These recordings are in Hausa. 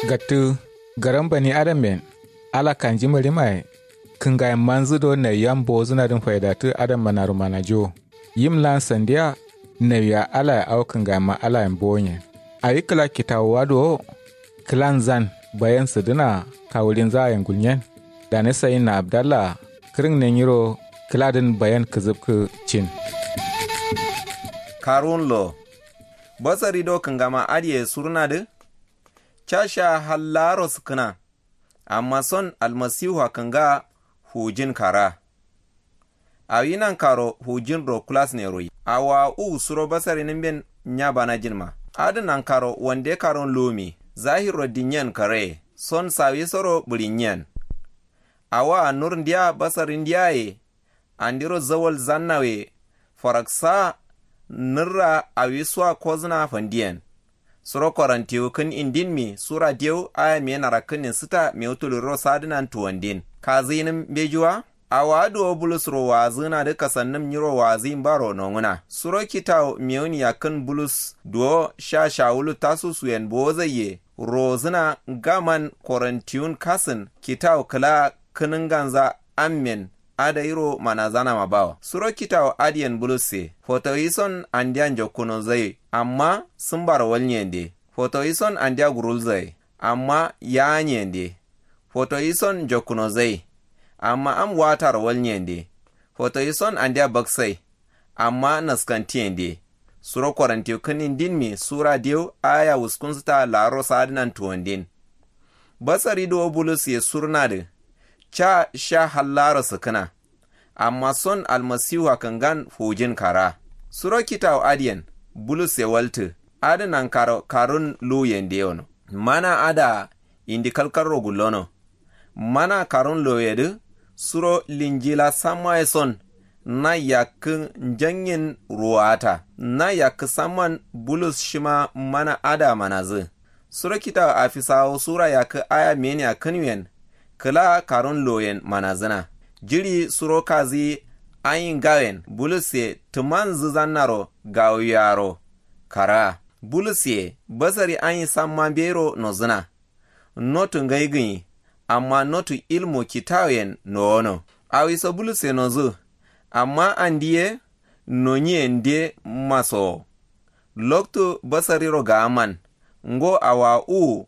Gatu garan bani adam ben ala kanji marimai kinga manzu do na yambo zuna din faidatu adam manaru manajo yim lan sandia na ya ala au kinga ma ala yambonye ayi kala kitawa do klan zan bayan suduna kawulin zayen gulnyen da ne sayin na abdallah kirin ne yiro kladin bayan kizibku cin karun lo basari do kingama adiye surnade chasha hallaro sukuna amma son almasihu kanga hujin kara awinan karo hujin ro class ne royi awa suro basari nimben nya bana jinma adinan karo wande karon lomi zahiro dinyan kare son sawi soro bulinyan awa nur ndia basari ndiaye andiro zawal zannawe faraksa nirra awiswa kozna fandiyan suro korantiyo kun indin mi sura diyo aya mi yana rakinin sita mi utuluro sadinan tuwandin kazinin bejuwa awadu bulusro wazina de kasannim nyiro wazin baro nonguna suro kitao mioni yakun bulus duo shawulu tasu suyen bozaye rozina gaman korantiyun kasin kitao kala kininganza amen adairo manazana mabawa suro kitao adiyan buluse fotoison andiyan jokuno zai amma sun bar walnyende fotoison andiya gurul zai amma yanyende fotoison jokuno zai amma am watar walnyende fotoison andiya baksai amma naskantiyende suro kwarantiyo kinin dinmi sura diyo aya wuskunsta laro sadinan tuwandin basari do bulus ye surnade cha sha hallara sukuna amma son almasihu kangan hujin kara suro kitaw adiyan bulus ye waltu adanan karun luyen deyono mana ada indi kalkarro gullono mana karun loyedu suro linjila sama son na yakin janyin ruwata na yakin saman bulus shima mana ada manazu suro kitaw afisawo sura yakin aya meni akinwen kala karun loyen manazina jiri suro kazi ayin gawen buluse tuman zuzannaro gawyaro kara buluse basari ayin samman bero nozina notu ngaigin amma notu ilmu kitawen noono awisa buluse nozu amma andiye nonye nde maso loktu basari roga aman ngo awa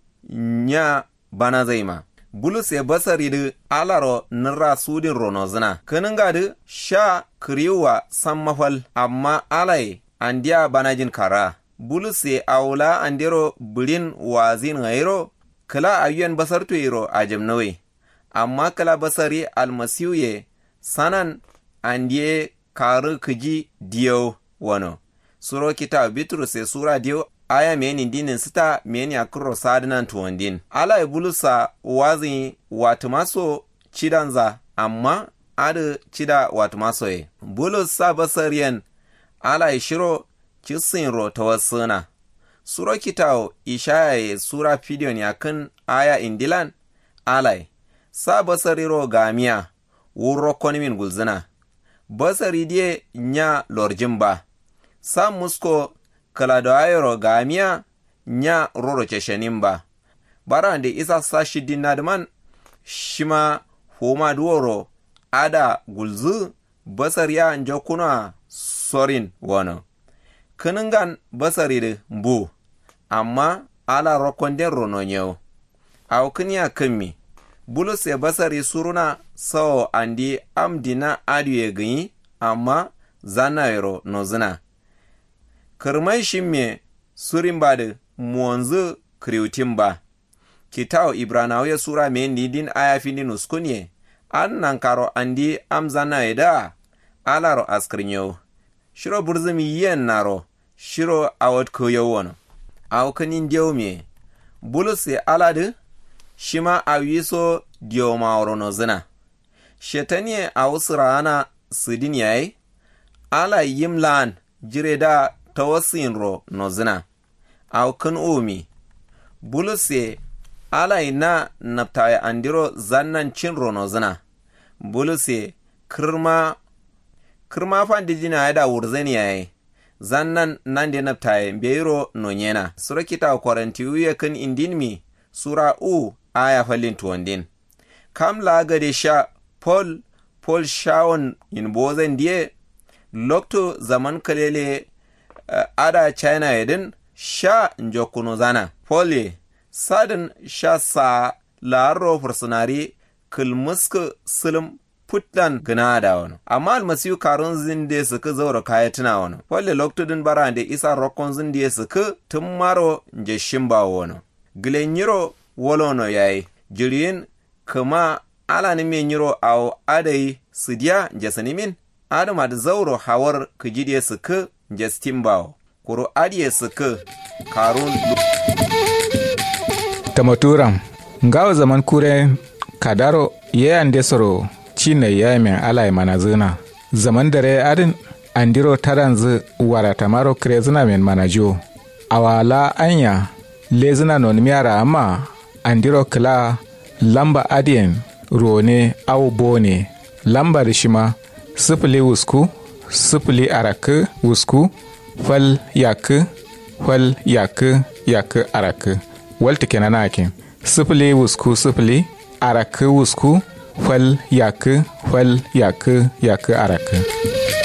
nya bana zaima bulus ya basari da alaro nira sudin ronozina kanin gadi sha kiriwa san mafal amma alai andiya banajin kara bulus ya aula andiro birin wazin gairo kala ayyuan basar tuiro a jamnawe amma kala basari almasiyu ye sanan andiye karu kiji diyo wano suro kita bitrus ya sura diyo aya meni dinin sita meni akuro sadinan tuwandin ala ibulusa wazi watumaso chidanza amma adu chida watumaso ye bulus sa basariyan ala ishiro chisin ro tawasuna suro kitao ishaya ye sura fidiyon yakin aya indilan ala sa basariro gamiya wuro konimin gulzina basari die nya lorjimba sa musko kala da ayro gamiya nya roro cheshenimba barande isa sashi dinadman shima homa duoro ada gulzu basariya njokuna sorin wono kiningan basari mbu amma ala rokonde rononyo aw kinya kimmi bulus ya basari suruna so andi amdina adiye gyi amma zanayro nozina kirmai shimme surin ba da muwanzu kriutin ba kitaw ibranawiya sura me nidin aya fini uskunye an nan karo andi amzana eda alaro askrinyo shiro burzumi yen naro shiro awat koyo wono awkanin diawme bulus e alade shima awiso dioma orono zina shetanie awsrana sidin yayi ala yimlan jireda tawasin ro nozina aw kun umi buluse ala ina naptaya andiro zannan cin ro nozina buluse kirma fandijina yada wurzeni yayi zannan nan de naptaya beiro nonyena surakita kwaranti uye kun indinmi Sura aya falin tuwandin. Kam lagade sha Paul shawon in bozen diye lokto zaman kalele ada China yedin sha njokuno zana. Paul sadin sha sa laro fursunari kilmuska silim putlan gina da wani. Amma almasiyu karun zinde suka zaura kaya tuna wani. Paul lokto din bara da isa rokon zinde suka tun maro nje shimba wani. Gilenyiro wolono yayi jiriyin kuma ala ni men yiro aw adai sidiya jasanimin adama da zauro hawar kijidiye suka jastimbawo kuro adiye suka karun tamaturam ngawo zaman kure kadaro yeyan desoro chine yamen alai manazuna zaman dare adin andiro taranzu warata maro krezuna men manajo awala anya lezuna non miara amma andiro kla lamba adien rone au bone lamba rishima sifili wusku sifili araka wusku fal yak araka walta kenan ake sifili wusku sifili araka wusku fal yak araka